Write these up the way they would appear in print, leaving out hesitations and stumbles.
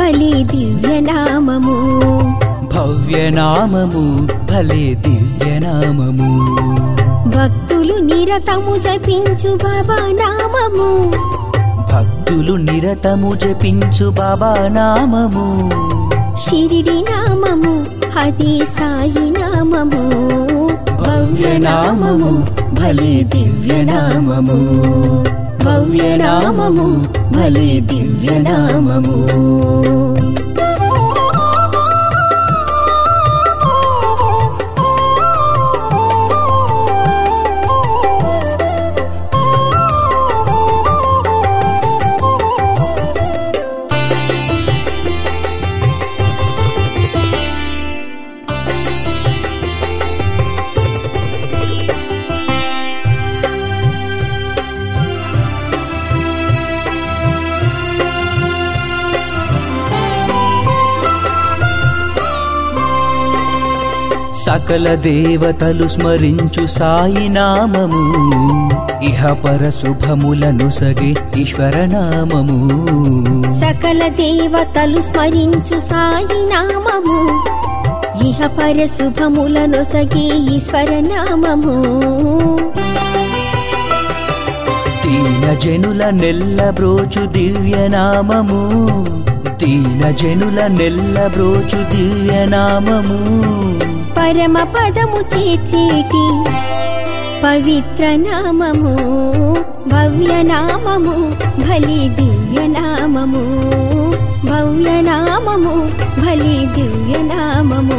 భలే దివ్యనామము భవ్యనామము భలే దివ్యనామము భక్తులు నిరతము జపించు బాబా నామము భక్తులు నిరతము జపించు బాబా నామము షిరిడి నామము అది సాయి నామము భవ్యనామము భలే దివ్యనామము భవ్యనామము భలే దివ్యనామము సకల దేవతలు స్మరించు సాయి నామము ఇహపర శుభములను సగే ఈశ్వర నామము సకల దేవతలు స్మరించు సాయి నామము ఇహపర శుభములను సగే ఈశ్వర నామము దీన జనుల నెల్ల బ్రోచు దివ్య నామము దీన జనుల నెల్ల బ్రోచు దివ్య నామము పరమ పదము చేర్చేటి పవిత్ర నామము భవ్య నామము భలే దివ్య నామము భవ్య నామము భలే దివ్య నామము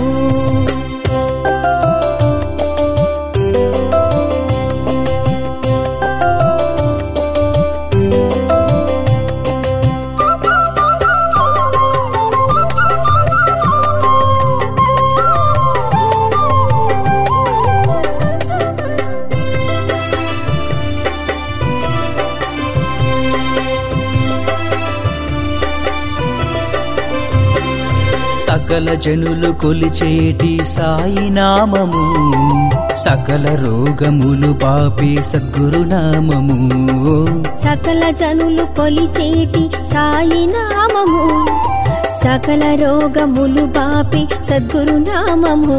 సకల జనులు కొలిచేటి సాయి నామము సకల రోగములు పాపే సద్గురు నామము సకల జనులు కొలిచేటి సాయి నామము సకల రోగములు బాపే సద్గురు నామము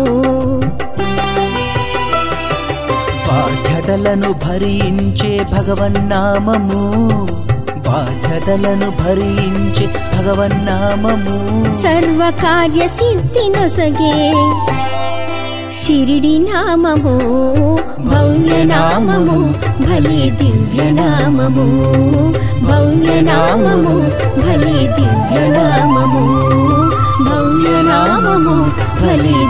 బాధ్యతలను భరించే భగవన్నామము బాధ్యతలను భరించే భగవన్నామము సర్వకార్య సిద్ధి నొసగే షిరిడి నామము భవ్య నామము భలే దివ్య నామము భవ్య నామము భలే దివ్య నామము భవ్య నామము భలే